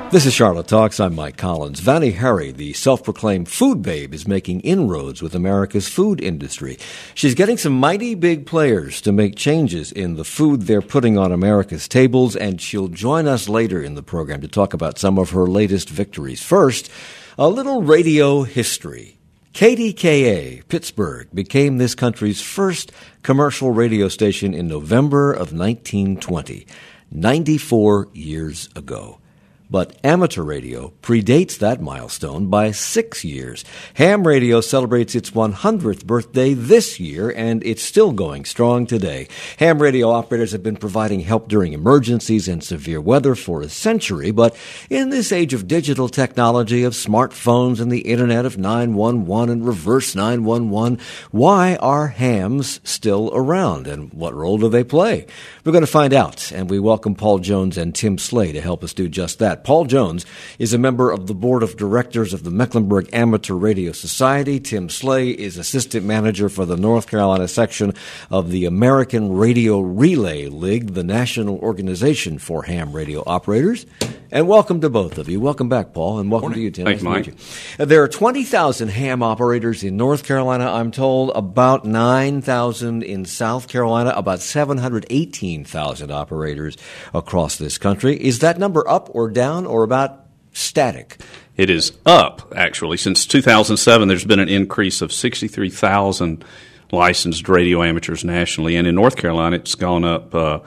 This is Charlotte Talks. I'm Mike Collins. Vani Hari, the self-proclaimed food babe, is making inroads with America's food industry. She's getting some mighty big players to make changes in the food they're putting on America's tables, and she'll join us later in the program to talk about some of her latest victories. First, a little radio history. KDKA, Pittsburgh, became this country's first commercial radio station in November of 1920, 94 years ago. But amateur radio predates that milestone by 6 years. Ham radio celebrates its 100th birthday this year, and it's still going strong today. Ham radio operators have been providing help during emergencies and severe weather for a century, but in this age of digital technology, of smartphones and the Internet of 911 and reverse 911, why are hams still around, and what role do they play? We're going to find out, and we welcome Paul Jones and Tim Slay to help us do just that. Paul Jones is a member of the board of directors of the Mecklenburg Amateur Radio Society. Tim Slay is assistant manager for the North Carolina section of the American Radio Relay League, the national organization for ham radio operators. And welcome to both of you. Welcome back, Paul, and welcome to you, Tim. Thanks, nice Mike. There are 20,000 ham operators in North Carolina, I'm told, about 9,000 in South Carolina, about 718,000 operators across this country. Is that number up or down or about static? It is up, actually. Since 2007, there's been an increase of 63,000 licensed radio amateurs nationally, and in North Carolina, it's gone up by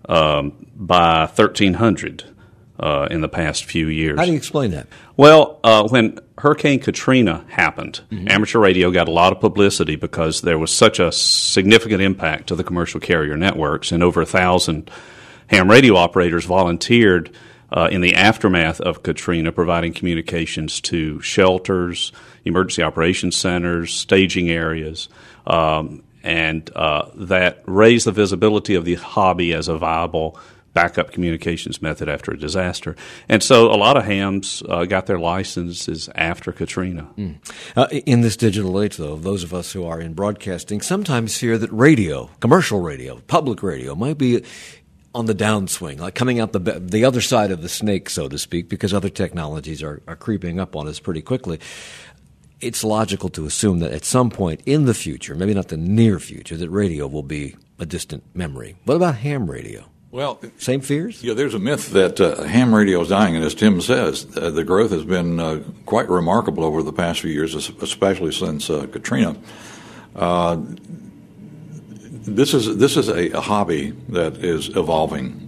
1,300 in the past few years. How do you explain that? Well, when Hurricane Katrina happened, amateur radio got a lot of publicity because there was such a significant impact to the commercial carrier networks, and over 1,000 ham radio operators volunteered in the aftermath of Katrina, providing communications to shelters, emergency operations centers, staging areas, and that raised the visibility of the hobby as a viable backup communications method after a disaster. And so a lot of hams got their licenses after Katrina. In this digital age, though, those of us who are in broadcasting sometimes fear that radio, commercial radio, public radio, might be on the downswing, like coming out the other side of the snake, so to speak, because other technologies are creeping up on us pretty quickly. It's logical to assume that at some point in the future, maybe not the near future, that radio will be a distant memory. What about ham radio? Well, same fears? Yeah, there's a myth that ham radio is dying, and as Tim says, the growth has been quite remarkable over the past few years, especially since Katrina. This is a hobby that is evolving.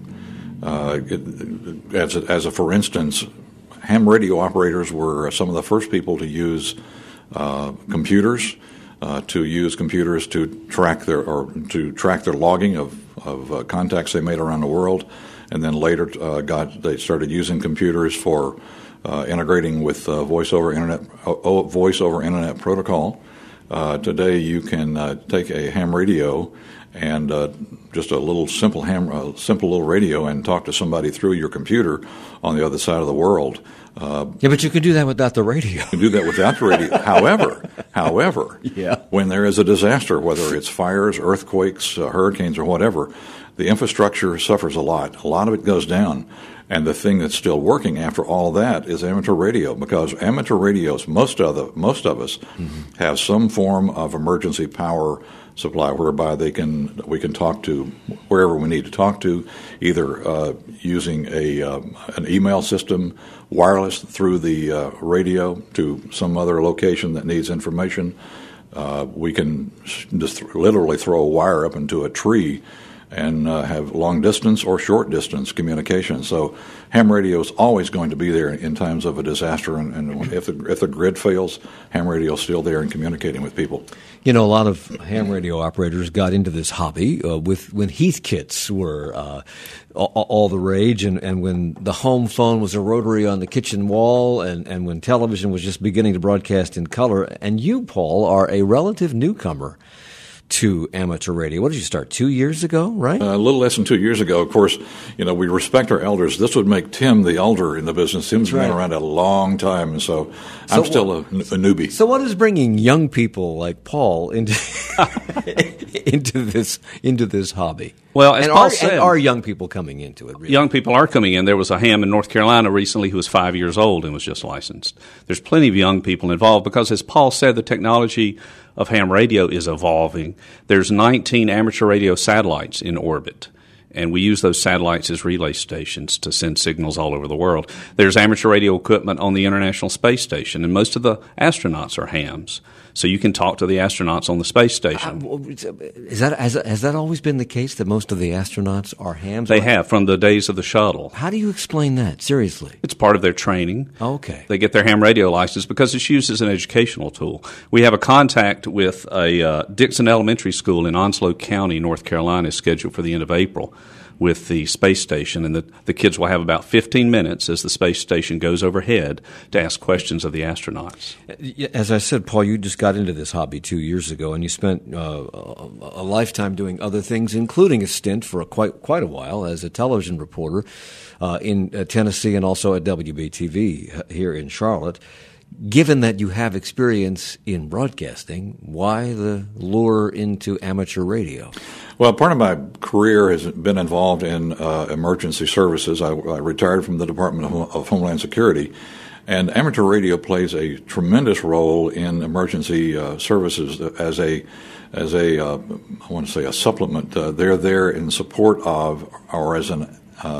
As a for instance, ham radio operators were some of the first people to use computers. To track their logging of contacts they made around the world, and then later they started using computers for integrating with voice over internet protocol. Today, you can take a ham radio and just a little simple little radio and talk to somebody through your computer on the other side of the world. Yeah, but you can do that without the radio. You can do that without the radio. However, when there is a disaster, whether it's fires, earthquakes, hurricanes, or whatever, the infrastructure suffers a lot. A lot of it goes down. And the thing that's still working after all that is amateur radio, because amateur radios, most of us have some form of emergency power supply whereby we can talk to wherever we need to talk to, either using an email system, wireless through the radio to some other location that needs information. We can just literally throw a wire up into a tree and have long-distance or short-distance communication. So ham radio is always going to be there in times of a disaster, and if the grid fails, ham radio is still there and communicating with people. You know, a lot of ham radio operators got into this hobby when Heathkits were all the rage, and when the home phone was a rotary on the kitchen wall, and when television was just beginning to broadcast in color. And you, Paul, are a relative newcomer to amateur radio? What did you start, 2 years ago, right? A little less than 2 years ago. Of course, we respect our elders. This would make Tim the elder in the business. Tim's been around a long time, and so I'm still a newbie. So what is bringing young people like Paul into into this hobby? Well, as Paul said, and are young people coming into it? Really? Young people are coming in. There was a ham in North Carolina recently who was 5 years old and was just licensed. There's plenty of young people involved because, as Paul said, the technology of ham radio is evolving. There's 19 amateur radio satellites in orbit, and we use those satellites as relay stations to send signals all over the world. There's amateur radio equipment on the International Space Station, and most of the astronauts are hams. So you can talk to the astronauts on the space station. Has that always been the case, that most of the astronauts are hams? They have, from the days of the shuttle. How do you explain that, seriously? It's part of their training. Okay. They get their ham radio license because it's used as an educational tool. We have a contact with a Dixon Elementary School in Onslow County, North Carolina, scheduled for the end of April with the space station, and the kids will have about 15 minutes as the space station goes overhead to ask questions of the astronauts. As I said, Paul, you just got into this hobby 2 years ago, and you spent a lifetime doing other things, including a stint for quite a while as a television reporter in Tennessee and also at WBTV here in Charlotte. Given that you have experience in broadcasting, why the lure into amateur radio? Well, part of my career has been involved in emergency services. I retired from the Department of Homeland Security, and amateur radio plays a tremendous role in emergency services as a I want to say a supplement. They're there in support of or as an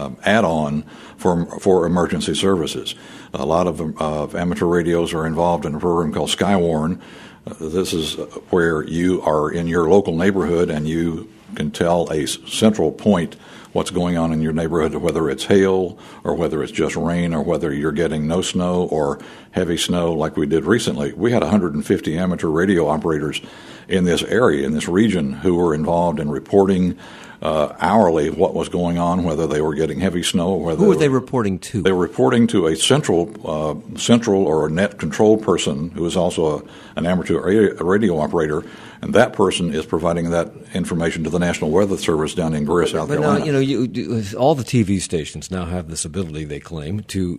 add-on for emergency services. A lot of amateur radios are involved in a program called Skywarn. This is where you are in your local neighborhood and you can tell a central point what's going on in your neighborhood, whether it's hail or whether it's just rain or whether you're getting no snow or heavy snow like we did recently. We had 150 amateur radio operators in this area, in this region, who were involved in reporting hourly what was going on, whether they were getting heavy snow or whether... Who were they reporting to? They were reporting to a central or a net control person who is also an amateur radio operator, and that person is providing that information to the National Weather Service down in Greer, South Carolina. But now, all the TV stations now have this ability, they claim, to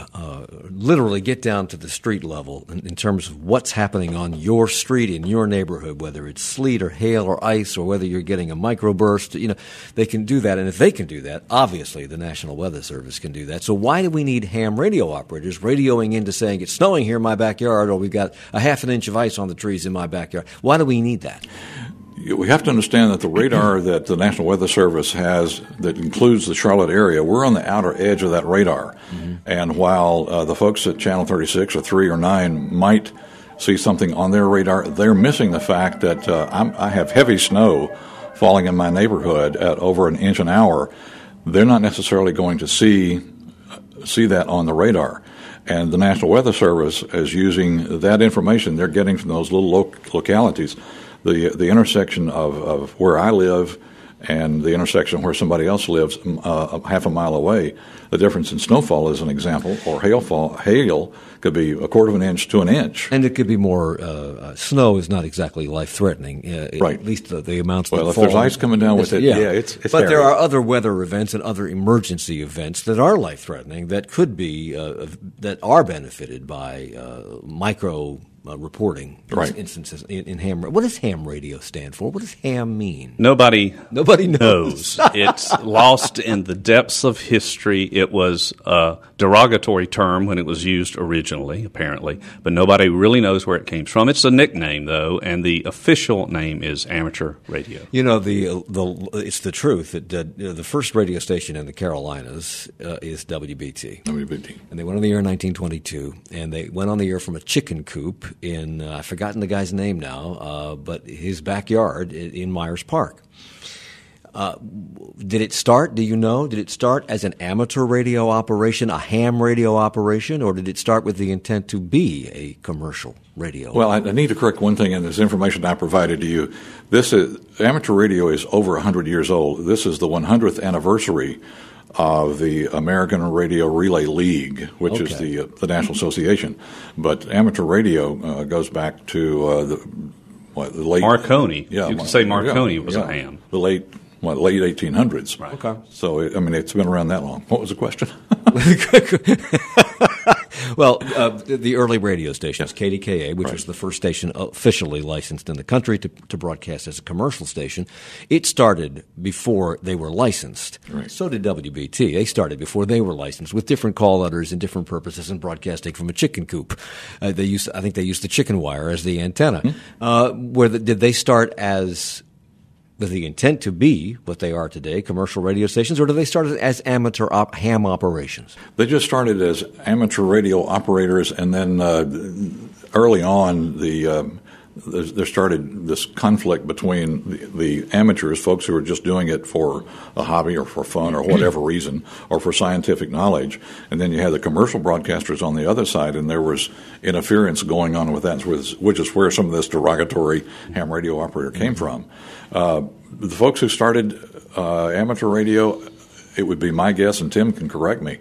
literally get down to the street level in terms of what's happening on your street in your neighborhood, whether it's sleet or hail or ice or whether you're getting a microburst. They can do that, and if they can do that, obviously the National Weather Service can do that. So why do we need ham radio operators radioing into saying it's snowing here in my backyard, or we've got a half an inch of ice on the trees in my backyard? Why do we need that? We have to understand that the radar that the National Weather Service has that includes the Charlotte area, we're on the outer edge of that radar. Mm-hmm. And while the folks at Channel 36 or 3 or 9 might see something on their radar, they're missing the fact that I have heavy snow falling in my neighborhood at over an inch an hour. They're not necessarily going to see that on the radar. And the National Weather Service is using that information they're getting from those little localities. The intersection of where I live and the intersection where somebody else lives half a mile away, the difference in snowfall is an example, or hail could be a quarter of an inch to an inch. And it could be more, snow is not exactly life-threatening, right. At least the amounts that fall. Well, if there's ice coming down with it, it's But scary. there are other weather events and other emergency events that are life-threatening that could be, that are benefited by micro reporting right. instances in ham. What does ham radio stand for? What does ham mean? Nobody knows. It's lost in the depths of history. It was a derogatory term when it was used originally, apparently, but nobody really knows where it came from. It's a nickname, though, and the official name is amateur radio. It's the truth that the first radio station in the Carolinas is WBT. WBT. And they went on the air in 1922, and they went on the air from a chicken coop in, I've forgotten the guy's name now, but his backyard in Myers Park. Did it start as an amateur radio operation, a ham radio operation, or did it start with the intent to be a commercial radio? Well, I need to correct one thing in this information I provided to you. Amateur radio is over 100 years old. This is the 100th anniversary of the American Radio Relay League, which is the National Association. But amateur radio goes back to late Marconi. Yeah, you could say Marconi was a ham. The late 1800s. Right. Okay. So it's been around that long. What was the question? Well, the early radio stations, KDKA, which was the first station officially licensed in the country to broadcast as a commercial station, it started before they were licensed. Right. So did WBT. They started before they were licensed with different call letters and different purposes and broadcasting from a chicken coop. I think they used the chicken wire as the antenna. Did they start as with the intent to be what they are today, commercial radio stations, or do they start as amateur ham operations? They just started as amateur radio operators, and then early on, there started this conflict between the amateurs, folks who were just doing it for a hobby or for fun or whatever reason, or for scientific knowledge, and then you had the commercial broadcasters on the other side, and there was interference going on with that, which is where some of this derogatory ham radio operator came from. The folks who started amateur radio, it would be my guess, and Tim can correct me,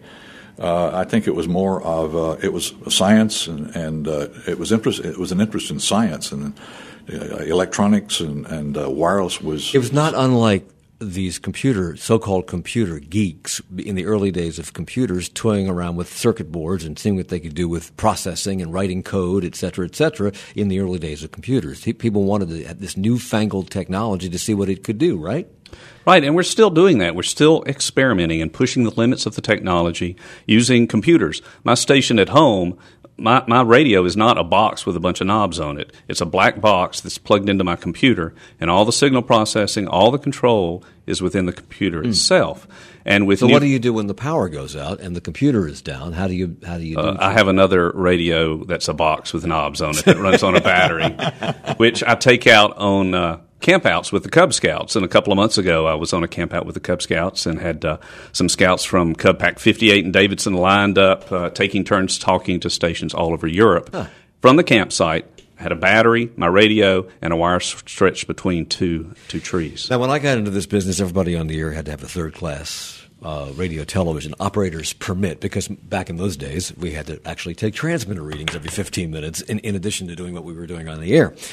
I think it was more of it was science and it was an interest in science and electronics and wireless was. It was not unlike these so-called computer geeks in the early days of computers toying around with circuit boards and seeing what they could do with processing and writing code, et cetera, in the early days of computers. People wanted this newfangled technology to see what it could do, right? Right, and we're still doing that. We're still experimenting and pushing the limits of the technology using computers. My station at home, my radio is not a box with a bunch of knobs on it. It's a black box that's plugged into my computer, and all the signal processing, all the control is within the computer itself. And with what do you do when the power goes out and the computer is down? How do you do that? I have another radio that's a box with knobs on it that runs on a battery, which I take out on campouts with the Cub Scouts. And a couple of months ago, I was on a campout with the Cub Scouts and had some scouts from Cub Pack 58 and Davidson lined up, taking turns talking to stations all over Europe. From the campsite, I had a battery, my radio, and a wire stretched between two trees. Now, when I got into this business, everybody on the air had to have a third-class radio television operator's permit, because back in those days we had to actually take transmitter readings every 15 minutes in addition to doing what we were doing on the air.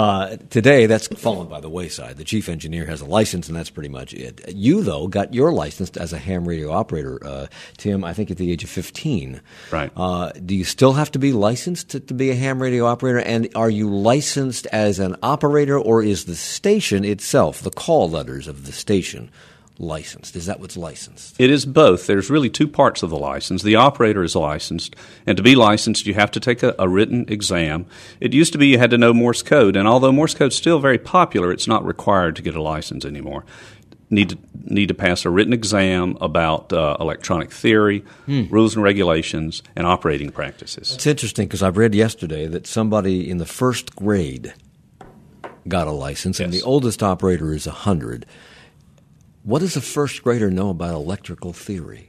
Today that's fallen by the wayside. The chief engineer has a license and that's pretty much it. You, though, got your license as a ham radio operator, Tim, I think at the age of 15. Right. Do you still have to be licensed to be a ham radio operator, and are you licensed as an operator, or is the station itself, the call letters of the station, licensed? Is that what's licensed? It is both. There's really two parts of the license. The operator is licensed, and to be licensed, you have to take a written exam. It used to be you had to know Morse code, and although Morse code is still very popular, it's not required to get a license anymore. Need to pass a written exam about electronic theory, rules and regulations, and operating practices. It's interesting because I've read yesterday that somebody in the first grade got a license, and the oldest operator is 100. What does a first grader know about electrical theory?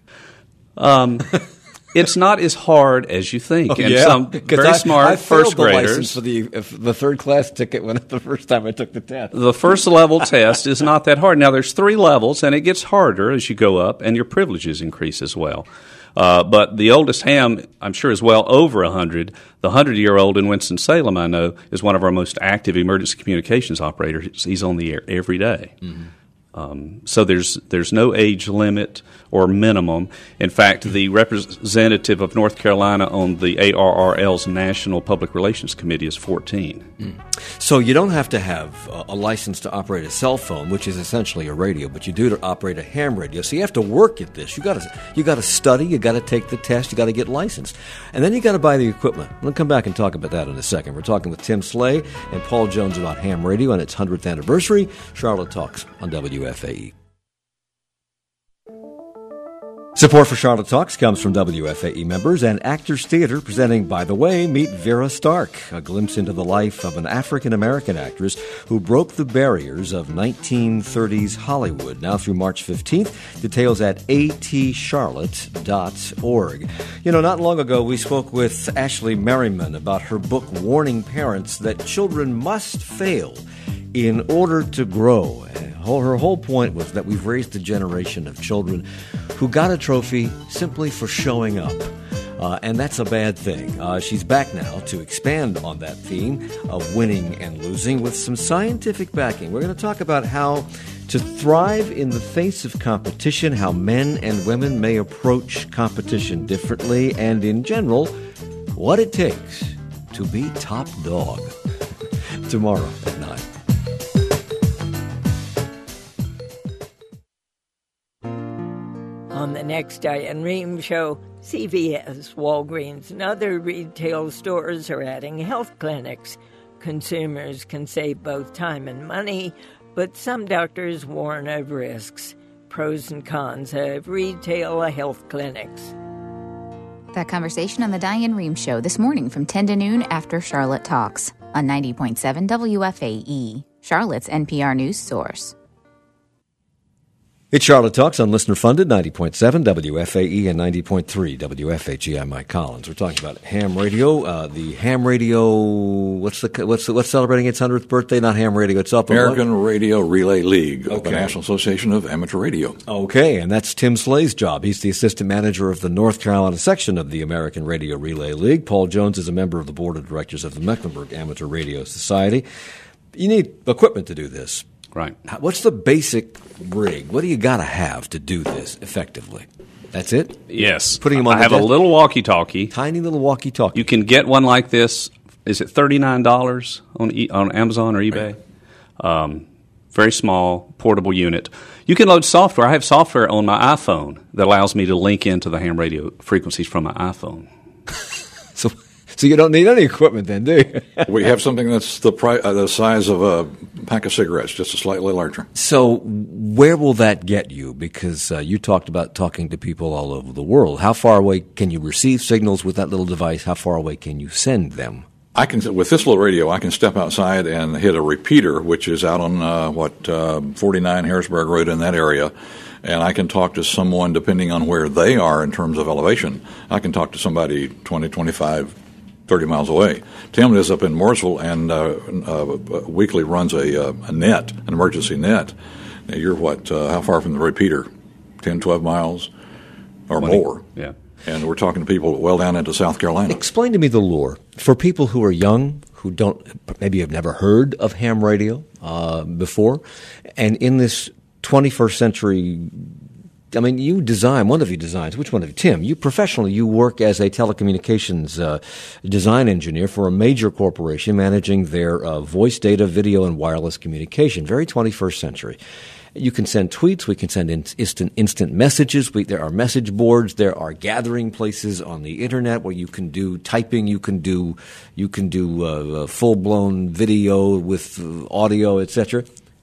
It's not as hard as you think. Oh, and yeah. some very smart first graders. For the third class ticket the first time I took the test. The first level test is not that hard. Now, there's 3 levels, and it gets harder as you go up, and your privileges increase as well. But the oldest ham, I'm sure, is well over 100. The 100-year-old in Winston-Salem, I know, is one of our most active emergency communications operators. He's on the air every day. Mm-hmm. So there's no age limit or minimum. In fact, the representative of North Carolina on the ARRL's National Public Relations Committee is 14. So you don't have to have a license to operate a cell phone, which is essentially a radio, but you do to operate a ham radio. So you have to work at this. You got to study. You got to take the test. You got to get licensed, and then you got to buy the equipment. We'll come back and talk about that in a second. We're talking with Tim Slay and Paul Jones about ham radio and its 100th anniversary. Charlotte Talks on WFAE. Support for Charlotte Talks comes from WFAE members and Actors Theater, presenting By the Way, Meet Vera Stark, a glimpse into the life of an African-American actress who broke the barriers of 1930s Hollywood. Now through March 15th, details at atcharlotte.org. You know, not long ago we spoke with Ashley Merriman about her book warning parents that children must fail in order to grow. Her whole point was that we've raised a generation of children who got a trophy simply for showing up. and that's a bad thing. She's back now to expand on that theme of winning and losing with some scientific backing. We're going to talk about how to thrive in the face of competition, how men and women may approach competition differently, and in general, what it takes to be top dog. Tomorrow at 9. On the next Diane Rehm Show, CVS, Walgreens, and other retail stores are adding health clinics. Consumers can save both time and money, but some doctors warn of risks. Pros and cons of retail health clinics. That conversation on the Diane Rehm Show this morning from 10 to noon after Charlotte Talks on 90.7 WFAE, Charlotte's NPR news source. It's Charlotte Talks on listener-funded 90.7 WFAE and 90.3 WFHE. I'm Mike Collins. We're talking about ham radio. The ham radio, what's celebrating its 100th birthday? Not ham radio. It's up American Radio Relay League of the National Association of Amateur Radio. Okay, and that's Tim Slay's job. He's the assistant manager of the North Carolina section of the American Radio Relay League. Paul Jones is a member of the board of directors of the Mecklenburg Amateur Radio Society. You need equipment to do this. Right. What's the basic rig? What do you got to have to do this effectively? That's it? Yes. Putting them on I have a little walkie-talkie. Tiny little walkie-talkie. You can get one like this. Is it $39 on Amazon or eBay? Right. Very small, portable unit. You can load software. I have software on my iPhone that allows me to link into the ham radio frequencies from my iPhone. So you don't need any equipment then, do you? We have something that's the size of a pack of cigarettes, just slightly larger. So where will that get you? Because you talked about talking to people all over the world. How far away can you receive signals with that little device? How far away can you send them? With this little radio, I can step outside and hit a repeater, which is out on 49 Harrisburg Road in that area. And I can talk to someone depending on where they are in terms of elevation. I can talk to somebody 20, 25, 30 miles away. Tim is up in Mooresville and weekly runs a net, an emergency net. Now you're how far from the repeater? 10, 12 miles or 20, more. Yeah. And we're talking to people well down into South Carolina. Explain to me the lure. For people who are young, who maybe have never heard of ham radio before, and in this 21st century, I mean, you design, one of you designs, which one of you? Tim, you professionally, you work as a telecommunications design engineer for a major corporation managing their voice, data, video, and wireless communication. Very 21st century. You can send tweets. We can send instant messages. There are message boards. There are gathering places on the internet where you can do typing. You can do full-blown video with audio, etc.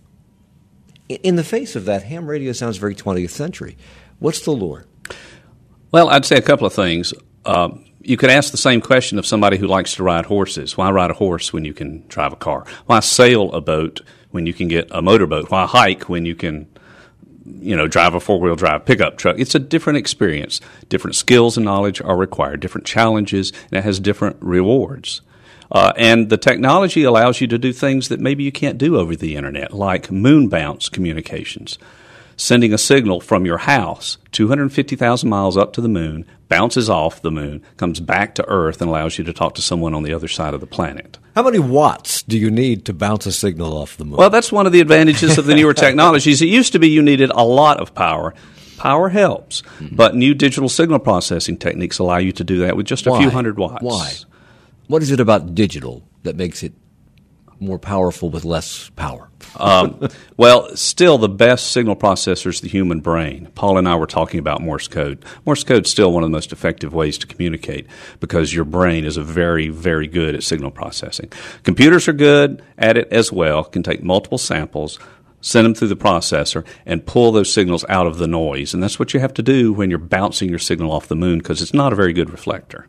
In the face of that, ham radio sounds very 20th century. What's the lure? Well, I'd say a couple of things. You could ask the same question of somebody who likes to ride horses. Why ride a horse when you can drive a car? Why sail a boat when you can get a motorboat? Why hike when you can, drive a four-wheel drive pickup truck? It's a different experience. Different skills and knowledge are required, different challenges, and it has different rewards. And the technology allows you to do things that maybe you can't do over the internet, like moon bounce communications. Sending a signal from your house 250,000 miles up to the moon, bounces off the moon, comes back to Earth, and allows you to talk to someone on the other side of the planet. How many watts do you need to bounce a signal off the moon? Well, that's one of the advantages of the newer technologies. It used to be you needed a lot of power. Power helps, but new digital signal processing techniques allow you to do that with just a few hundred watts. Why? What is it about digital that makes it more powerful with less power? Well, still the best signal processor is the human brain. Paul and I were talking about Morse code. Morse code is still one of the most effective ways to communicate because your brain is very, very good at signal processing. Computers are good at it as well, can take multiple samples, send them through the processor, and pull those signals out of the noise. And that's what you have to do when you're bouncing your signal off the moon because it's not a very good reflector.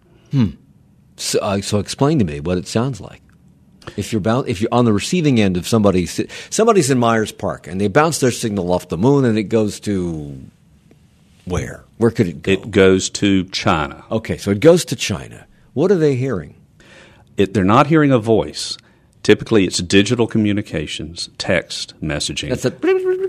So explain to me what it sounds like. If you're on the receiving end of somebody's in Myers Park and they bounce their signal off the moon and it goes to where? Where could it go? It goes to China. Okay, so it goes to China. What are they hearing? They're not hearing a voice. Typically, it's digital communications, text, messaging. That's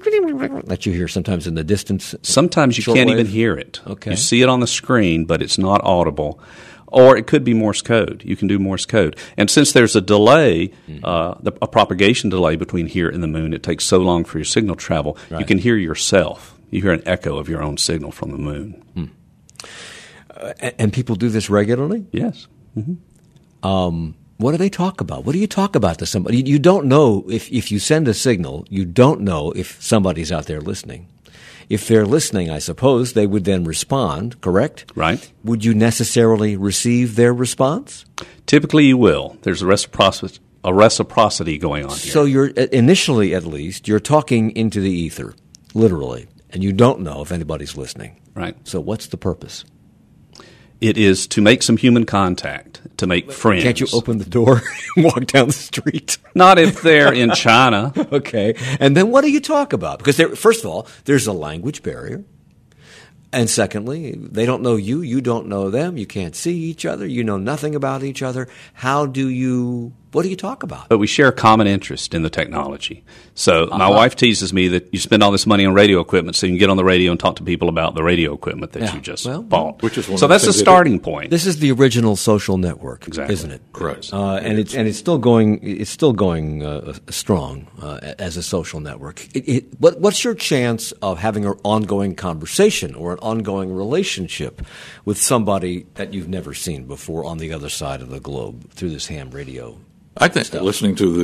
that you hear sometimes in the distance? Sometimes you can't even hear it. Okay. You see it on the screen, but it's not audible. Or it could be Morse code. You can do Morse code. And since there's a delay, a propagation delay between here and the moon, it takes so long for your signal to travel, you can hear yourself. You hear an echo of your own signal from the moon. And people do this regularly? Yes. What do they talk about? What do you talk about to somebody? You don't know if you send a signal, you don't know if somebody's out there listening. If they're listening, I suppose, they would then respond, correct? Right. Would you necessarily receive their response? Typically you will. There's a reciprocity going on here. So you're initially, at least, you're talking into the ether, literally, and you don't know if anybody's listening. Right. So what's the purpose? It is to make some human contact, to make friends. Can't you open the door and walk down the street? Not if they're in China. Okay. And then what do you talk about? Because first of all, there's a language barrier. And secondly, they don't know you. You don't know them. You can't see each other. You know nothing about each other. What do you talk about? But we share a common interest in the technology. So my wife teases me that you spend all this money on radio equipment so you can get on the radio and talk to people about the radio equipment that you just bought. Which is one so of the that's a things starting point. This is the original social network, Exactly. isn't it? Correct. And it's still going. It's still going strong as a social network. What's your chance of having an ongoing conversation or an ongoing relationship with somebody that you've never seen before on the other side of the globe through this ham radio? I think listening to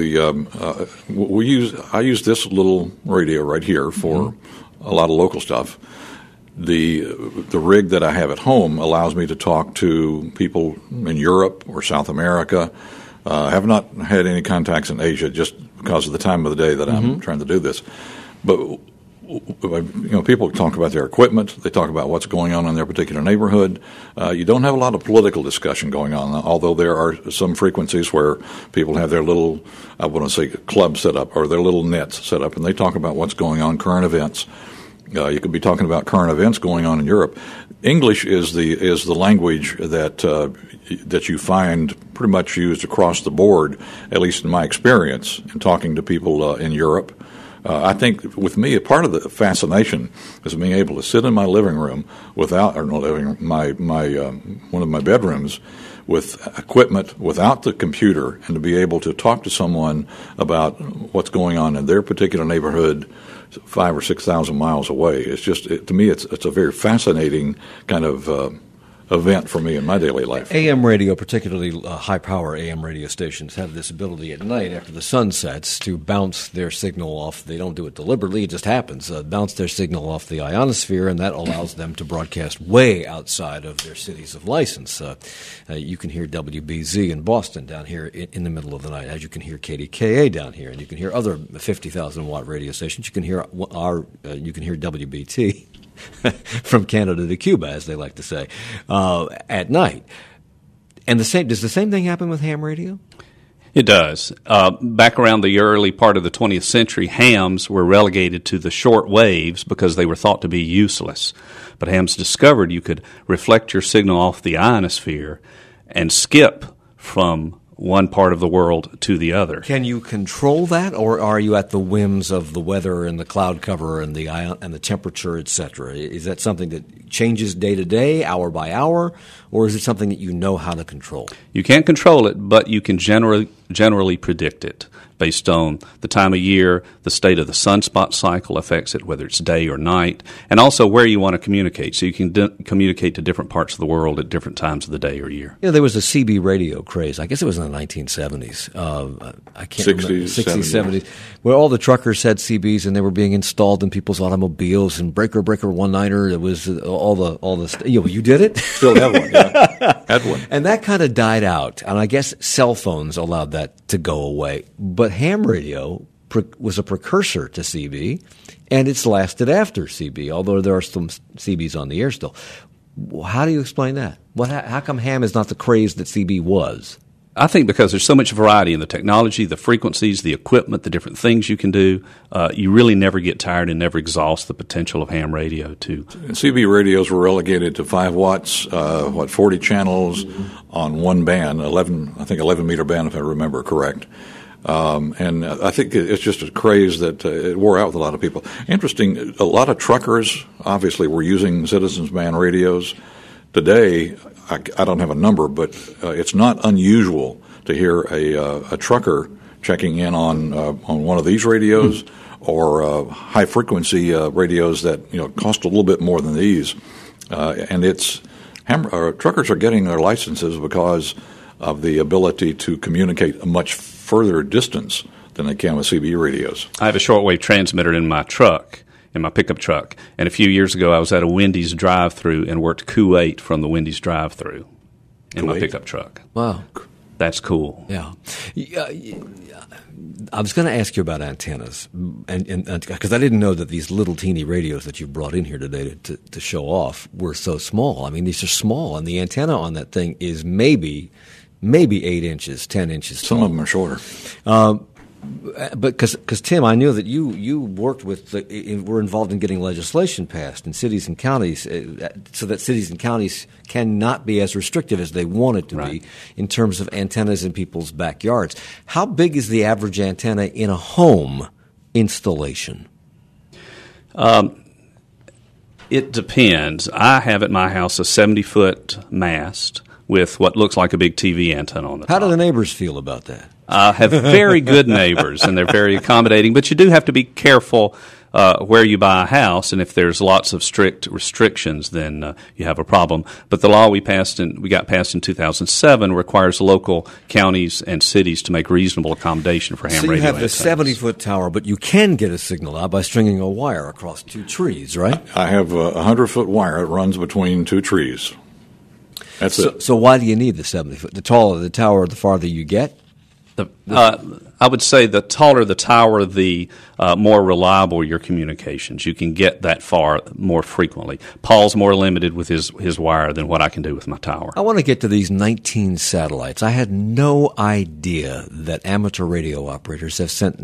I use this little radio right here for a lot of local stuff. The rig that I have at home allows me to talk to people in Europe or South America. I have not had any contacts in Asia just because of the time of the day that I'm trying to do this. But people talk about their equipment. They talk about what's going on in their particular neighborhood. You don't have a lot of political discussion going on, although there are some frequencies where people have their little, I want to say, club set up or their little nets set up, and they talk about what's going on, current events. You could be talking about current events going on in Europe. English is the language that you find pretty much used across the board, at least in my experience in talking to people in Europe. I think with me, a part of the fascination is being able to sit in my living room one of my bedrooms with equipment without the computer, and to be able to talk to someone about what's going on in their particular neighborhood 5,000 or 6,000 miles away. It's just, to me, it's a very fascinating kind of event for me in my daily life. AM radio, particularly high-power AM radio stations, have this ability at night after the sun sets to bounce their signal off. They don't do it deliberately, it just happens. Bounce their signal off the ionosphere, and that allows them to broadcast way outside of their cities of license. You can hear WBZ in Boston down here in the middle of the night, as you can hear KDKA down here, and you can hear other 50,000-watt radio stations. You can hear WBT. From Canada to Cuba, as they like to say, at night. And does the same thing happen with ham radio? It does. Back around the early part of the 20th century, hams were relegated to the short waves because they were thought to be useless. But hams discovered you could reflect your signal off the ionosphere and skip from one part of the world to the other. Can you control that, or are you at the whims of the weather and the cloud cover and the temperature, etc.? Is that something that changes day to day, hour by hour, or is it something that you know how to control? You can't control it, but you can generally predict it based on the time of year, the state of the sunspot cycle affects it, whether it's day or night, and also where you want to communicate. So you can communicate to different parts of the world at different times of the day or year. There was a CB radio craze. I guess it was in the 1970s. I can't remember. 60s, 70s, where all the truckers had CBs and they were being installed in people's automobiles. And breaker one-nighter. It was all the. You did it? Still have one. Yeah, had one. And that kind of died out. And I guess cell phones allowed that to go away. But ham radio was a precursor to CB, and it's lasted after CB, although there are some CBs on the air still. How do you explain that? How come ham is not the craze that CB was? I think because there's so much variety in the technology, the frequencies, the equipment, the different things you can do, you really never get tired and never exhaust the potential of ham radio too. CB radios were relegated to 5 watts, 40 channels on one band, 11 meter band if I remember correct. And I think it's just a craze that it wore out with a lot of people. Interesting, a lot of truckers obviously were using Citizens Band radios. Today, I don't have a number, but it's not unusual to hear a trucker checking in on one of these radios or high frequency radios that cost a little bit more than these. And it's truckers are getting their licenses because of the ability to communicate a much further distance than they can with CB radios. I have a shortwave transmitter in my truck, in my pickup truck, and a few years ago I was at a Wendy's drive-thru and worked Kuwait from the Wendy's drive-thru in my pickup truck. Wow. That's cool. Yeah. I was going to ask you about antennas, and because I didn't know that these little teeny radios that you've brought in here today to show off were so small. I mean, these are small, and the antenna on that thing is maybe 8 inches, 10 inches tall. Some of them are shorter. But because Tim, I knew that you worked with were involved in getting legislation passed in cities and counties so that cities and counties cannot be as restrictive as they want it to be in terms of antennas in people's backyards. How big is the average antenna in a home installation? It depends. I have at my house a 70-foot mast with what looks like a big TV antenna on the top. How do the neighbors feel about that? I have very good neighbors, and they're very accommodating. But you do have to be careful where you buy a house, and if there's lots of strict restrictions, then you have a problem. But the law we got passed in 2007 requires local counties and cities to make reasonable accommodation for ham radio antennas. So you have antennas. the 70-foot tower, but you can get a signal out by stringing a wire across 2 trees, right? I have a 100-foot wire that runs between 2 trees. That's it. So why do you need the 70-foot? The taller the tower, the farther you get? I would say the taller the tower, the more reliable your communications. You can get that far more frequently. Paul's more limited with his wire than what I can do with my tower. I want to get to these 19 satellites. I had no idea that amateur radio operators have sent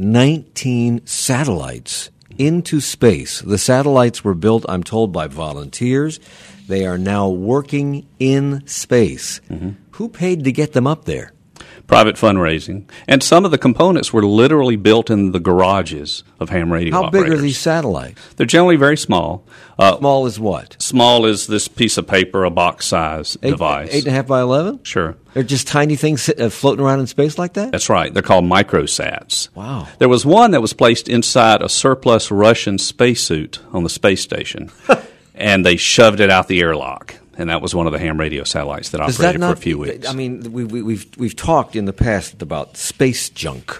19 satellites into space. The satellites were built, I'm told, by volunteers. They are now working in space. Mm-hmm. Who paid to get them up there? Private fundraising. And some of the components were literally built in the garages of ham radio operators. How big are these satellites? They're generally very small. Small as what? Small as this piece of paper, a box-size device. 8.5 by 11? Sure. They're just tiny things floating around in space like that? That's right. They're called microsats. Wow. There was one that was placed inside a surplus Russian spacesuit on the space station, and they shoved it out the airlock. And that was one of the ham radio satellites that operated for a few weeks. I mean, we've talked in the past about space junk.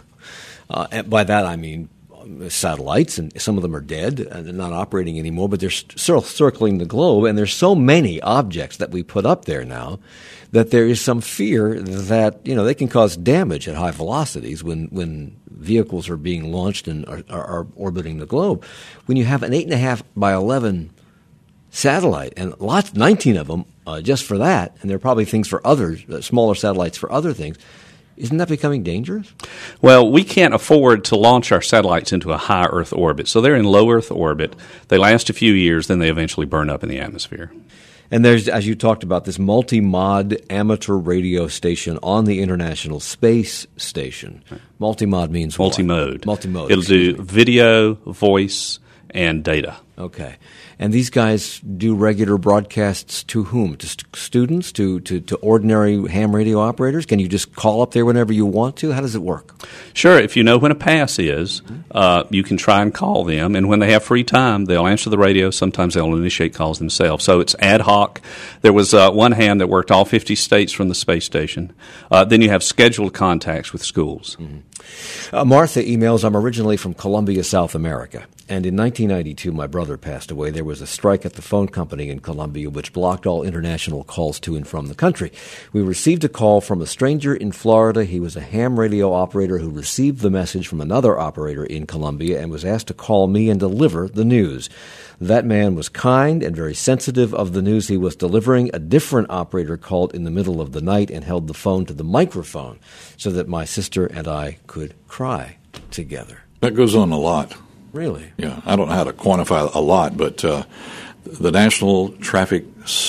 And by that I mean satellites, and some of them are dead and they're not operating anymore, but they're still circling the globe. And there's so many objects that we put up there now that there is some fear that they can cause damage at high velocities when vehicles are being launched and are orbiting the globe. When you have an 8.5 by 11 satellite, and 19 of them just for that, and there are probably things for others, smaller satellites for other things. Isn't that becoming dangerous? Well, we can't afford to launch our satellites into a high Earth orbit, so they're in low Earth orbit. They last a few years, then they eventually burn up in the atmosphere. And there's, as you talked about, this multi-mod amateur radio station on the International Space Station. Right. Multi-mod means multi-mode. What? Multi-mode. It'll do video, voice, and data. Okay. And these guys do regular broadcasts to whom? To students? To ordinary ham radio operators? Can you just call up there whenever you want to? How does it work? Sure. If you know when a pass is, you can try and call them. And when they have free time, they'll answer the radio. Sometimes they'll initiate calls themselves. So it's ad hoc. There was one ham that worked all 50 states from the space station. Then you have scheduled contacts with schools. Mm-hmm. Martha emails, I'm originally from Colombia, South America. And in 1992, my brother passed away. There was a strike at the phone company in Colombia which blocked all international calls to and from the country. We received a call from a stranger in Florida. He was a ham radio operator who received the message from another operator in Colombia and was asked to call me and deliver the news. That man was kind and very sensitive of the news he was delivering. A different operator called in the middle of the night and held the phone to the microphone so that my sister and I could cry together. That goes on a lot. Really? Yeah. I don't know how to quantify a lot, but the National Traffic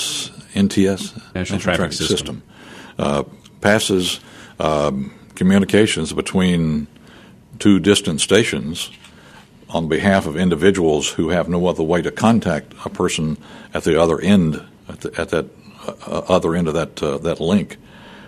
NTS, National Traffic System, passes communications between two distant stations on behalf of individuals who have no other way to contact a person at the other end, at that other end of that link.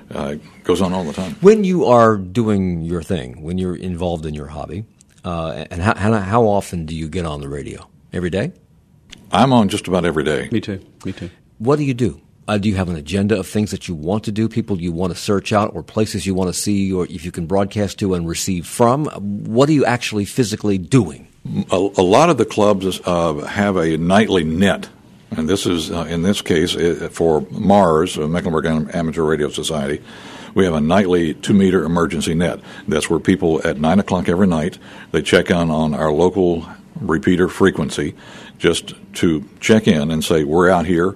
Goes on all the time. When you are doing your thing, when you're involved in your hobby, and how often do you get on the radio? Every day? I'm on just about every day. Me too. What do you do? Do you have an agenda of things that you want to do, people you want to search out, or places you want to see, or if you can broadcast to and receive from? What are you actually physically doing? A lot of the clubs have a nightly net, and this is, in this case, for MARS, Mecklenburg Amateur Radio Society, we have a nightly 2-meter emergency net. That's where people at 9 o'clock every night, they check on our local repeater frequency just to check in and say, we're out here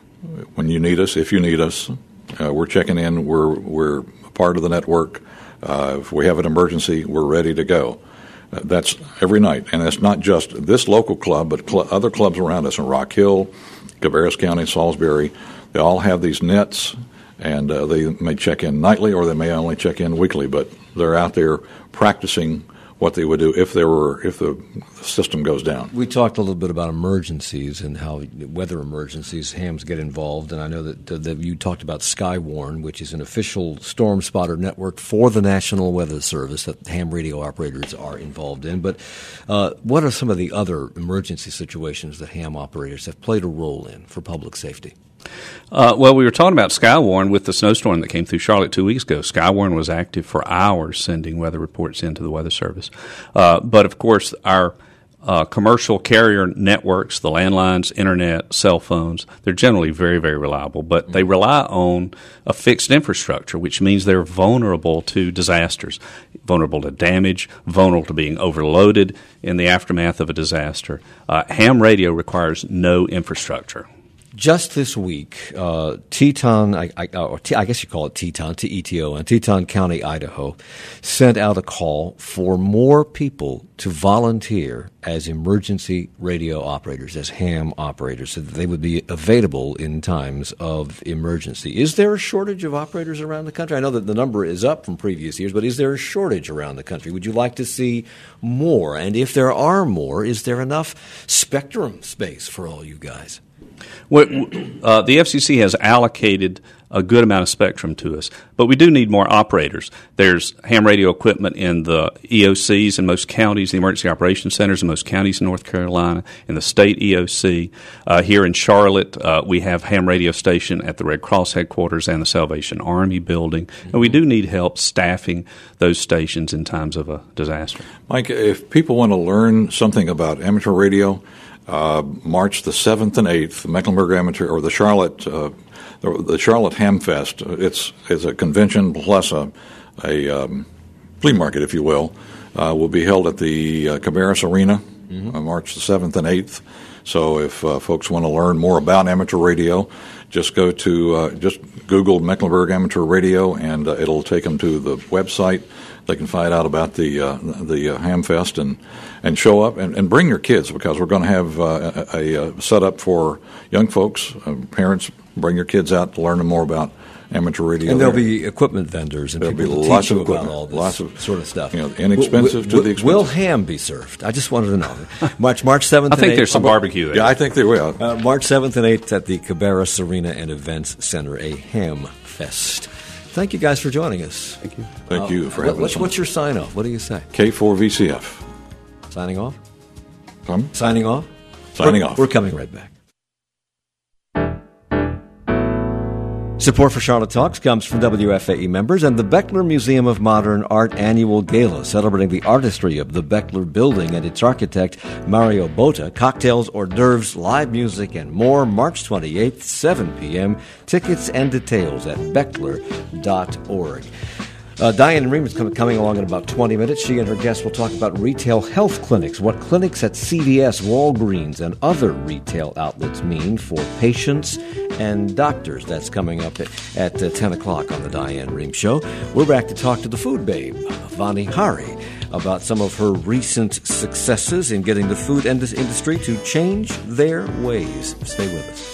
when you need us, if you need us. We're checking in. We're part of the network. If we have an emergency, we're ready to go. That's every night. And it's not just this local club, but other clubs around us in Rock Hill, Cabarrus County, Salisbury. They all have these nets, and they may check in nightly or they may only check in weekly, but they're out there practicing what they would do if the system goes down. We talked a little bit about emergencies and how weather emergencies, hams get involved, and I know that you talked about Skywarn, which is an official storm spotter network for the National Weather Service that ham radio operators are involved in. But what are some of the other emergency situations that ham operators have played a role in for public safety? Well, we were talking about Skywarn with the snowstorm that came through Charlotte 2 weeks ago. Skywarn was active for hours sending weather reports into the Weather Service. But, of course, our commercial carrier networks, the landlines, internet, cell phones, they're generally very, very reliable. But they rely on a fixed infrastructure, which means they're vulnerable to disasters, vulnerable to damage, vulnerable to being overloaded in the aftermath of a disaster. Ham radio requires no infrastructure. Just this week, Teton, I guess you call it Teton, T-E-T-O-N, Teton County, Idaho, sent out a call for more people to volunteer as emergency radio operators, as ham operators, so that they would be available in times of emergency. Is there a shortage of operators around the country? I know that the number is up from previous years, but is there a shortage around the country? Would you like to see more? And if there are more, is there enough spectrum space for all you guys? Well, the FCC has allocated a good amount of spectrum to us, but we do need more operators. There's ham radio equipment in the EOCs in most counties, the Emergency Operations Centers in most counties in North Carolina, in the state EOC. Here in Charlotte, we have ham radio station at the Red Cross headquarters and the Salvation Army building, and we do need help staffing those stations in times of a disaster. Mike, if people want to learn something about amateur radio, March the 7th and 8th, Mecklenburg Amateur, or the Charlotte Ham Fest. It's a convention plus a flea market, if you will be held at the Cabarrus Arena, March the 7th and 8th. So if folks want to learn more about amateur radio, just go to just Google Mecklenburg Amateur Radio, and it'll take them to the website. They can find out about the Hamfest and show up and bring your kids, because we're going to have a setup for young folks, parents. Bring your kids out to learn more about amateur radio. And there'll be equipment vendors and there'll people be to lots teach you of equipment, about all this lots of, sort of stuff. Inexpensive to the expensive. Will ham be served? I just wanted to know. March 7th and 8th. I think there's some barbecue there. Yeah, I think there will. March 7th and 8th at the Cabarrus Arena and Events Center, a ham fest. Thank you guys for joining us. Thank you. Thank you for having us. What's your sign-off? What do you say? K4VCF. Signing off? Come? Signing off? Signing off. We're coming right back. Support for Charlotte Talks comes from WFAE members and the Bechtler Museum of Modern Art Annual Gala, celebrating the artistry of the Bechtler Building and its architect, Mario Botta. Cocktails, hors d'oeuvres, live music, and more, March 28th, 7 p.m. Tickets and details at bechtler.org. Diane Ream is coming along in about 20 minutes. She and her guests will talk about retail health clinics, what clinics at CVS, Walgreens, and other retail outlets mean for patients and doctors. That's coming up at 10 o'clock on the Diane Ream Show. We're back to talk to the food babe, Vani Hari, about some of her recent successes in getting the food industry to change their ways. Stay with us.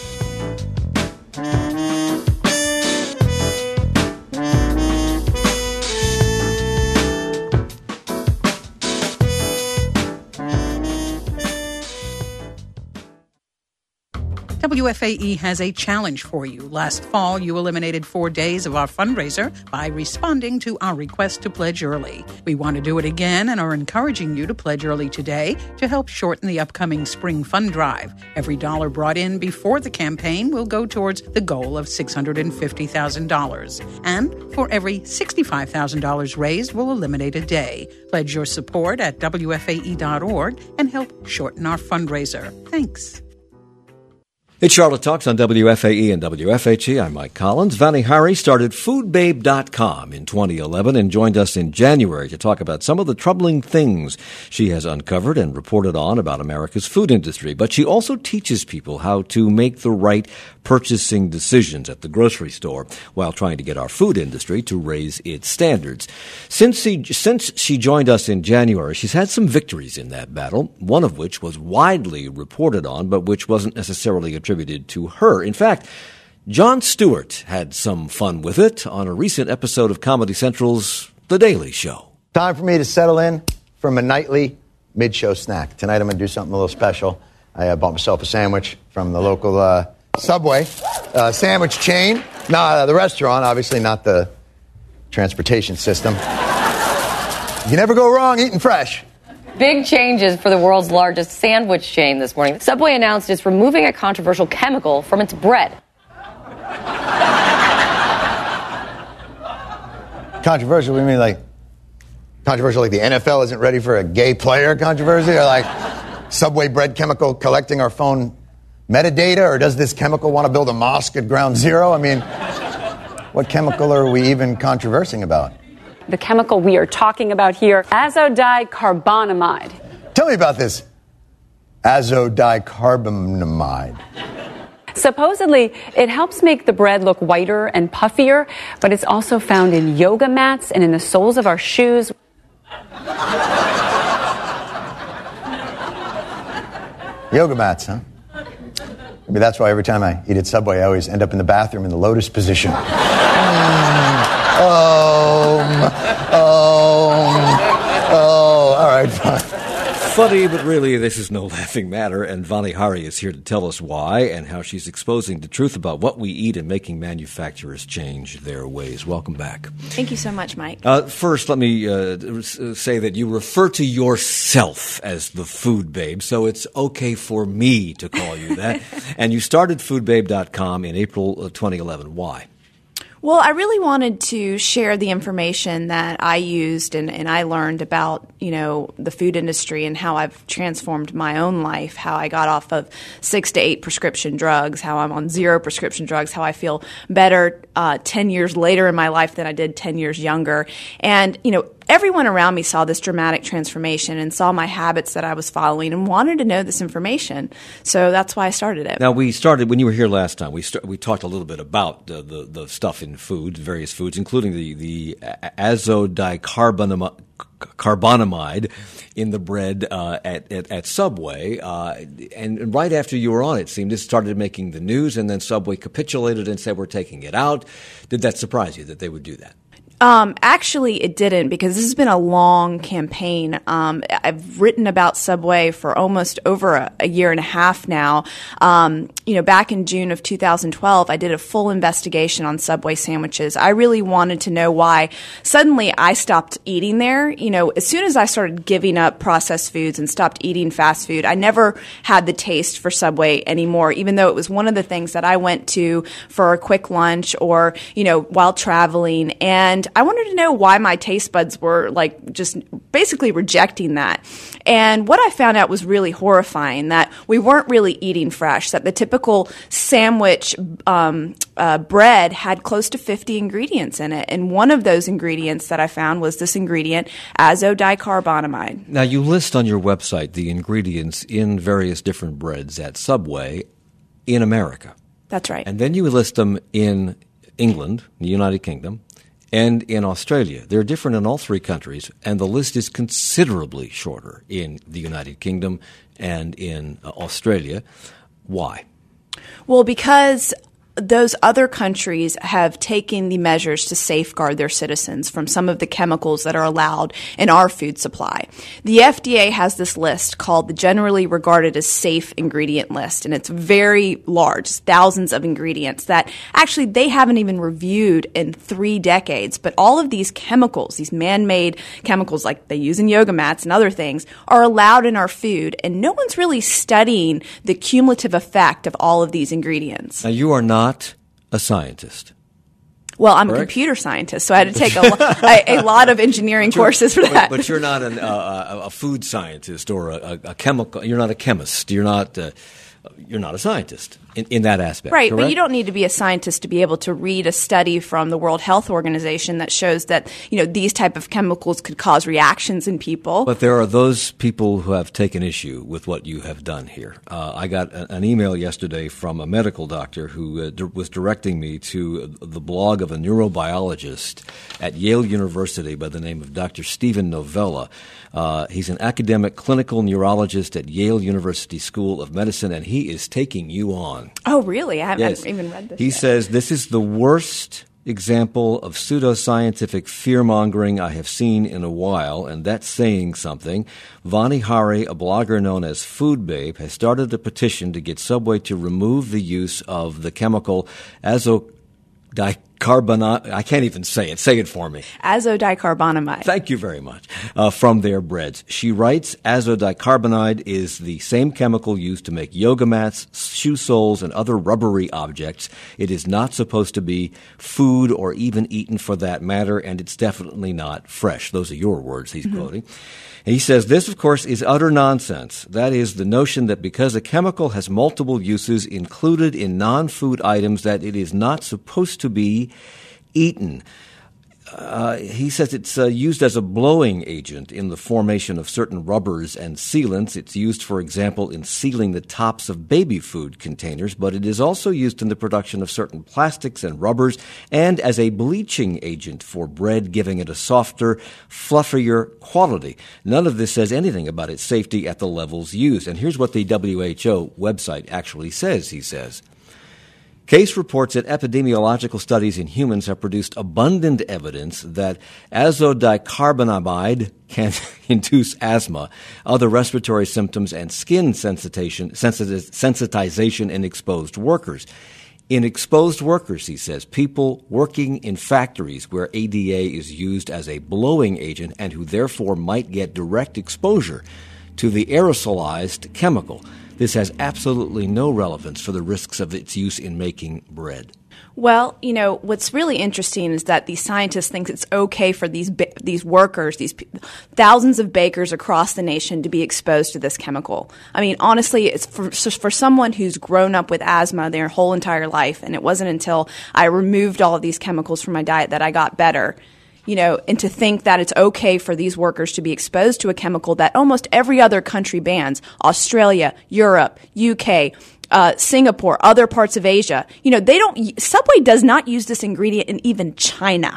WFAE has a challenge for you. Last fall, you eliminated 4 days of our fundraiser by responding to our request to pledge early. We want to do it again and are encouraging you to pledge early today to help shorten the upcoming spring fund drive. Every dollar brought in before the campaign will go towards the goal of $650,000. And for every $65,000 raised, we'll eliminate a day. Pledge your support at WFAE.org and help shorten our fundraiser. Thanks. It's Charlotte Talks on WFAE and WFHE. I'm Mike Collins. Vani Hari started foodbabe.com in 2011 and joined us in January to talk about some of the troubling things she has uncovered and reported on about America's food industry. But she also teaches people how to make the right purchasing decisions at the grocery store while trying to get our food industry to raise its standards. Since she joined us in January, she's had some victories in that battle, one of which was widely reported on, but which wasn't necessarily attributed to her. In fact, Jon Stewart had some fun with it on a recent episode of Comedy Central's The Daily Show. Time for me to settle in for my nightly mid-show snack. Tonight I'm going to do something a little special. I bought myself a sandwich from the local Subway sandwich chain. Not the restaurant, obviously not the transportation system. You can never go wrong eating fresh. Big changes for the world's largest sandwich chain this morning. Subway announced it's removing a controversial chemical from its bread. Controversial? What do you mean, like controversial like the NFL isn't ready for a gay player controversy? Or like Subway bread chemical collecting our phone metadata? Or does this chemical want to build a mosque at ground zero? I mean, what chemical are we even controversing about? The chemical we are talking about here, azodicarbonamide. Tell me about this azodicarbonamide. Supposedly, it helps make the bread look whiter and puffier, but it's also found in yoga mats and in the soles of our shoes. Yoga mats, huh? Maybe that's why every time I eat at Subway, I always end up in the bathroom in the lotus position. All right, fine. Funny, but really, this is no laughing matter, and Vani Hari is here to tell us why and how she's exposing the truth about what we eat and making manufacturers change their ways. Welcome back. Thank you so much, Mike. First, let me say that you refer to yourself as the Food Babe, so it's okay for me to call you that. And you started foodbabe.com in April 2011. Why? Well, I really wanted to share the information that I used and I learned about, the food industry and how I've transformed my own life, how I got off of 6 to 8 prescription drugs, how I'm on 0 prescription drugs, how I feel better 10 years later in my life than I did 10 years younger. And, everyone around me saw this dramatic transformation and saw my habits that I was following and wanted to know this information. So that's why I started it. Now, we started, when you were here last time, we talked a little bit about the stuff in food, various foods, including the azodicarbonamide in the bread at Subway. And right after you were on, it seemed, it started making the news, and then Subway capitulated and said, we're taking it out. Did that surprise you that they would do that? Actually, it didn't, because this has been a long campaign. I've written about Subway for almost over a year and a half now. Back in June of 2012, I did a full investigation on Subway sandwiches. I really wanted to know why suddenly I stopped eating there. As soon as I started giving up processed foods and stopped eating fast food, I never had the taste for Subway anymore, even though it was one of the things that I went to for a quick lunch or, while traveling. And I wanted to know why my taste buds were just basically rejecting that. And what I found out was really horrifying, that we weren't really eating fresh, that the typical sandwich bread had close to 50 ingredients in it. And one of those ingredients that I found was this ingredient, azodicarbonamide. Now, you list on your website the ingredients in various different breads at Subway in America. That's right. And then you list them in England, the United Kingdom, and in Australia. They're different in all three countries, and the list is considerably shorter in the United Kingdom and in Australia. Why? Well, because those other countries have taken the measures to safeguard their citizens from some of the chemicals that are allowed in our food supply. The FDA has this list called the Generally Regarded as Safe Ingredient List, and it's very large. It's thousands of ingredients that actually they haven't even reviewed in 3 decades. But all of these chemicals, these man-made chemicals like they use in yoga mats and other things, are allowed in our food, and no one's really studying the cumulative effect of all of these ingredients. Now, you are not a scientist. Well, I'm Correct? a computer scientist, so I had to take a lot of engineering courses for that. But you're not a food scientist or a chemical. You're not a chemist. You're not a scientist in that aspect. Right, correct? but you don't need to be a scientist to be able to read a study from the World Health Organization that shows that, these type of chemicals could cause reactions in people. But there are those people who have taken issue with what you have done here. I got an email yesterday from a medical doctor who was directing me to the blog of a neurobiologist at Yale University by the name of Dr. Stephen Novella. He's an academic clinical neurologist at Yale University School of Medicine, and he is taking you on. Oh, really? I haven't Yes. even read this He yet. says this is the worst example of pseudoscientific fear-mongering I have seen in a while, and that's saying something. Vani Hari, a blogger known as Food Babe, has started a petition to get Subway to remove the use of the chemical I can't even say it. Say it for me. Azodicarbonamide. Thank you very much. From their breads. She writes, azodicarbonide is the same chemical used to make yoga mats, shoe soles, and other rubbery objects. It is not supposed to be food or even eaten for that matter, and it's definitely not fresh. Those are your words he's quoting. And he says, this, of course, is utter nonsense. That is the notion that because a chemical has multiple uses included in non-food items that it is not supposed to be eaten. He says it's used as a blowing agent in the formation of certain rubbers and sealants. It's used, for example, in sealing the tops of baby food containers, but it is also used in the production of certain plastics and rubbers and as a bleaching agent for bread, giving it a softer, fluffier quality. None of this says anything about its safety at the levels used. And here's what the WHO website actually says, he says. Case reports that epidemiological studies in humans have produced abundant evidence that azodicarbonamide can induce asthma, other respiratory symptoms, and skin sensitization in exposed workers. In exposed workers, he says, people working in factories where ADA is used as a blowing agent and who therefore might get direct exposure to the aerosolized chemical. This has absolutely no relevance for the risks of its use in making bread. Well, what's really interesting is that these scientists think it's okay for these workers, thousands of bakers across the nation to be exposed to this chemical. I mean, honestly, it's for someone who's grown up with asthma their whole entire life, and it wasn't until I removed all of these chemicals from my diet that I got better. And to think that it's okay for these workers to be exposed to a chemical that almost every other country bans, Australia, Europe, UK, Singapore, other parts of Asia, Subway does not use this ingredient in even China.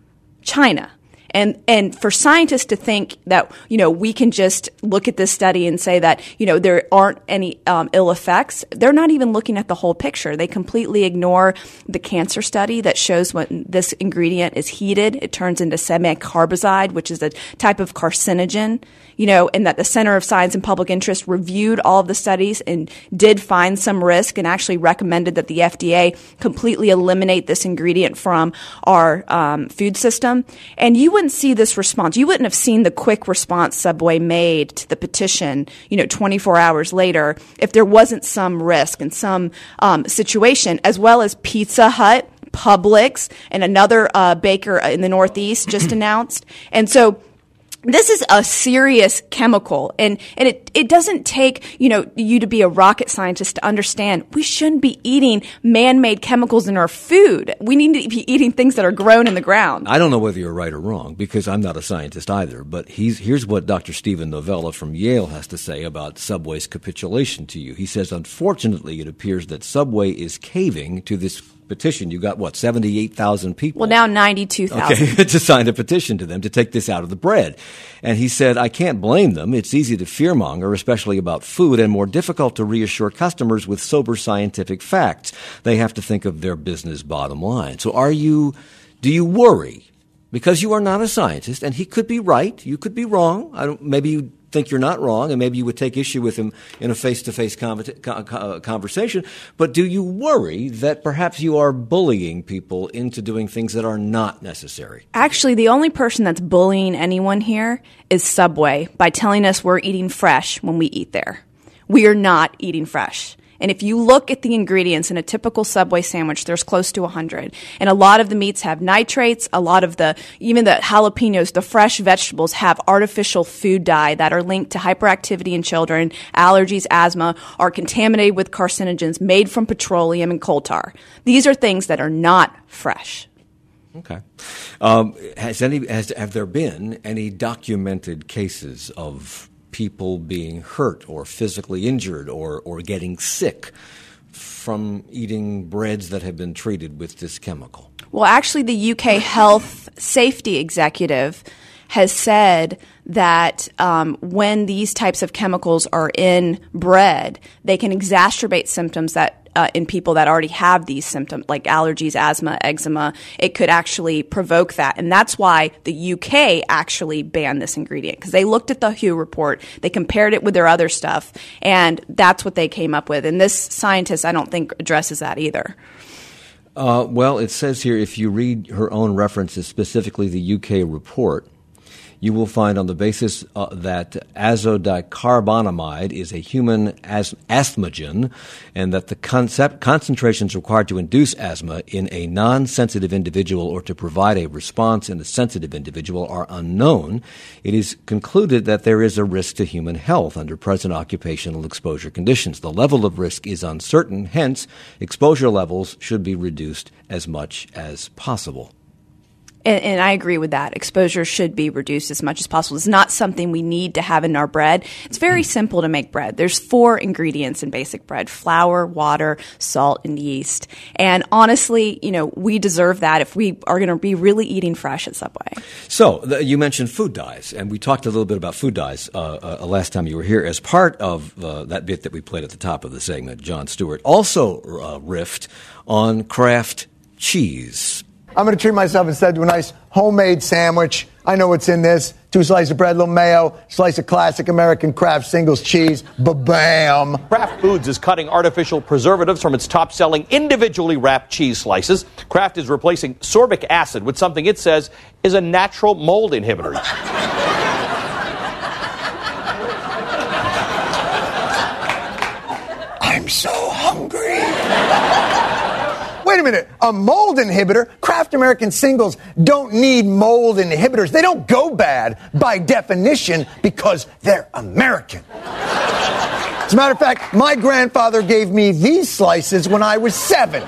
And for scientists to think that, we can just look at this study and say that, there aren't any ill effects, they're not even looking at the whole picture. They completely ignore the cancer study that shows when this ingredient is heated, it turns into semicarbazide, which is a type of carcinogen, and that the Center of Science and Public Interest reviewed all of the studies and did find some risk and actually recommended that the FDA completely eliminate this ingredient from our food system. And you wouldn't see this response. You wouldn't have seen the quick response Subway made to the petition, 24 hours later, if there wasn't some risk and some situation, as well as Pizza Hut, Publix, and another baker in the Northeast just announced. And so this is a serious chemical, and it doesn't take, you to be a rocket scientist to understand we shouldn't be eating man-made chemicals in our food. We need to be eating things that are grown in the ground. I don't know whether you're right or wrong, because I'm not a scientist either, but here's what Dr. Stephen Novella from Yale has to say about Subway's capitulation to you. He says, unfortunately, it appears that Subway is caving to this petition. You got, 78,000 people? Well, now 92,000. Okay, to sign a petition to them to take this out of the bread. And he said, I can't blame them. It's easy to fearmonger, especially about food, and more difficult to reassure customers with sober scientific facts. They have to think of their business bottom line. So do you worry? Because you are not a scientist, and he could be right, you could be wrong. Maybe you think you're not wrong, and maybe you would take issue with him in a face-to-face conversation. But do you worry that perhaps you are bullying people into doing things that are not necessary? Actually, the only person that's bullying anyone here is Subway by telling us we're eating fresh when we eat there. We are not eating fresh. And if you look at the ingredients in a typical Subway sandwich, there's close to 100. And a lot of the meats have nitrates. A lot of even the jalapenos, the fresh vegetables have artificial food dye that are linked to hyperactivity in children, allergies, asthma, are contaminated with carcinogens made from petroleum and coal tar. These are things that are not fresh. Okay. Have there been any documented cases of people being hurt or physically injured or getting sick from eating breads that have been treated with this chemical? Well, actually, the UK health safety executive has said that when these types of chemicals are in bread, they can exacerbate symptoms that in people that already have these symptoms, like allergies, asthma, eczema. It could actually provoke that. And that's why the UK actually banned this ingredient, because they looked at the WHO report, they compared it with their other stuff, and that's what they came up with. And this scientist, I don't think, addresses that either. Well, it says here, if you read her own references, specifically the UK report, you will find on the basis that azodicarbonamide is a human asthmagen, and that the concentrations required to induce asthma in a non-sensitive individual or to provide a response in a sensitive individual are unknown. It is concluded that there is a risk to human health under present occupational exposure conditions. The level of risk is uncertain, hence exposure levels should be reduced as much as possible. And I agree with that. Exposure should be reduced as much as possible. It's not something we need to have in our bread. It's very simple to make bread. There's 4 ingredients in basic bread: flour, water, salt, and yeast. And honestly, we deserve that if we are going to be really eating fresh at Subway. So you mentioned food dyes, and we talked a little bit about food dyes last time you were here. As part of that bit that we played at the top of the segment, Jon Stewart also riffed on Kraft cheese. I'm going to treat myself instead to a nice homemade sandwich. I know what's in this. 2 slices of bread, a little mayo, slice of classic American Kraft singles cheese. Ba-bam. Kraft Foods is cutting artificial preservatives from its top-selling individually wrapped cheese slices. Kraft is replacing sorbic acid with something it says is a natural mold inhibitor. I'm so hungry. Wait a minute, a mold inhibitor? Kraft American singles don't need mold inhibitors. They don't go bad by definition because they're American. As a matter of fact, my grandfather gave me these slices when I was 7.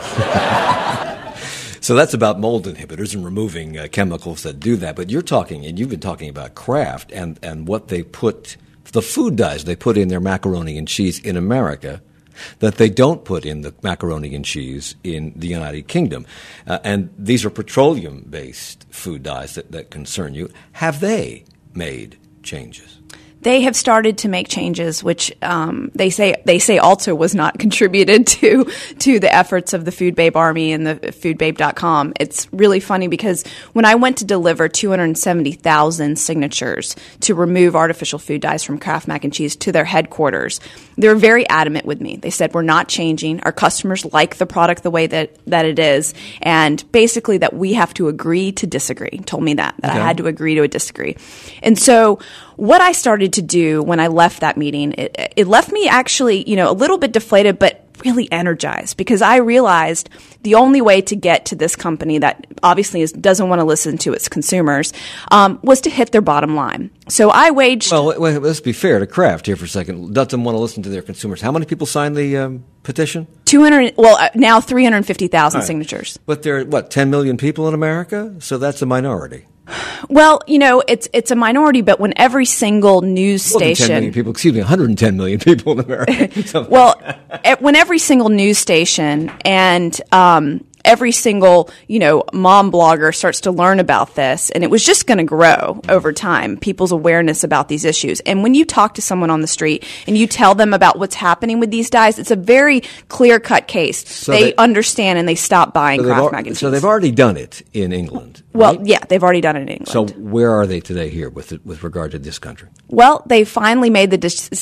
So that's about mold inhibitors and removing chemicals that do that. But you've been talking about Kraft and what they put, the food dyes they put in their macaroni and cheese in America that they don't put in the macaroni and cheese in the United Kingdom. And these are petroleum-based food dyes that concern you. Have they made changes? They have started to make changes, which they say also was not contributed to the efforts of the Food Babe Army and the foodbabe.com. It's really funny because when I went to deliver 270,000 signatures to remove artificial food dyes from Kraft mac and cheese to their headquarters, they were very adamant with me. They said, we're not changing. Our customers like the product the way that it is, and basically that we have to agree to disagree. Told me that okay. I had to agree to a disagree. And so what I started to do when I left that meeting, it left me actually, a little bit deflated, but really energized, because I realized the only way to get to this company that obviously doesn't want to listen to its consumers was to hit their bottom line. So I waged... Well, let's be fair to Kraft here for a second. Doesn't want to listen to their consumers. How many people signed the petition? Now 350,000 signatures. But there are, 10 million people in America? So that's a minority. Well, it's a minority, but when every single news station... 10 million people, 110 million people in America. When every single news station and every single, mom blogger starts to learn about this, and it was just going to grow over time, people's awareness about these issues. And when you talk to someone on the street and you tell them about what's happening with these dyes, it's a very clear-cut case. So they understand and they stop buying Kraft mac and cheese. So they've already done it in England. Well, right? yeah, they've already done it in England. So where are they today here with regard to this country? Well, they finally made the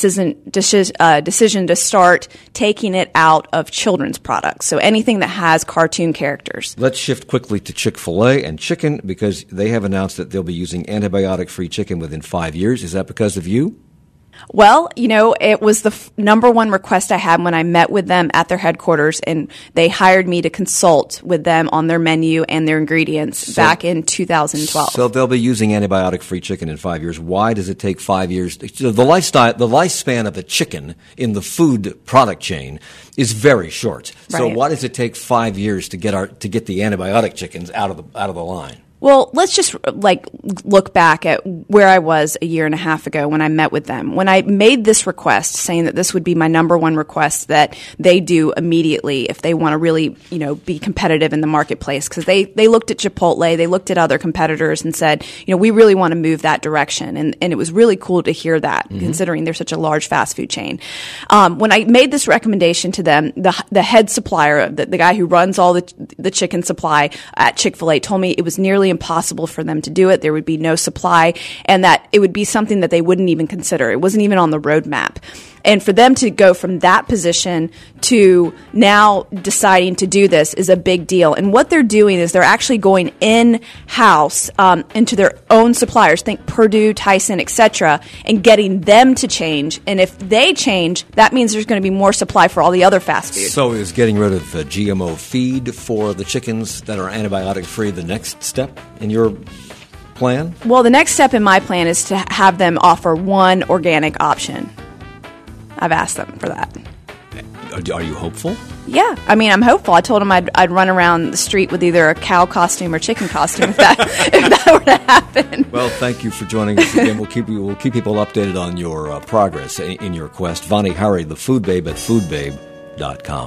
decision to start taking it out of children's products. So anything that has cartoon characters. Let's shift quickly to Chick-fil-A and chicken, because they have announced that they'll be using antibiotic-free chicken within 5 years. Is that because of you? Well, it was the number one request I had when I met with them at their headquarters, and they hired me to consult with them on their menu and their ingredients back in 2012. So they'll be using antibiotic-free chicken in 5 years. Why does it take 5 years? The lifespan of a chicken in the food product chain is very short. Right. So why does it take 5 years to get the antibiotic chickens out of the line? Well, let's just look back at where I was a year and a half ago when I met with them. When I made this request, saying that this would be my number one request that they do immediately if they want to really, be competitive in the marketplace, because they looked at Chipotle, they looked at other competitors and said, we really want to move that direction. And it was really cool to hear that, considering they're such a large fast food chain. When I made this recommendation to them, the head supplier, the guy who runs all the chicken supply at Chick-fil-A, told me it was nearly impossible for them to do it. There would be no supply, and that it would be something that they wouldn't even consider. It wasn't even on the roadmap. And for them to go from that position to now deciding to do this is a big deal. And what they're doing is they're actually going in-house into their own suppliers, think Purdue, Tyson, etc., and getting them to change. And if they change, that means there's going to be more supply for all the other fast food. So is getting rid of GMO feed for the chickens that are antibiotic-free the next step in your plan? Well, the next step in my plan is to have them offer one organic option. I've asked them for that. Are you hopeful? Yeah. I mean, I'm hopeful. I told them I'd run around the street with either a cow costume or chicken costume if that were to happen. Well, thank you for joining us again. We'll keep people updated on your progress in your quest. Vani Hari, the Food Babe at foodbabe.com.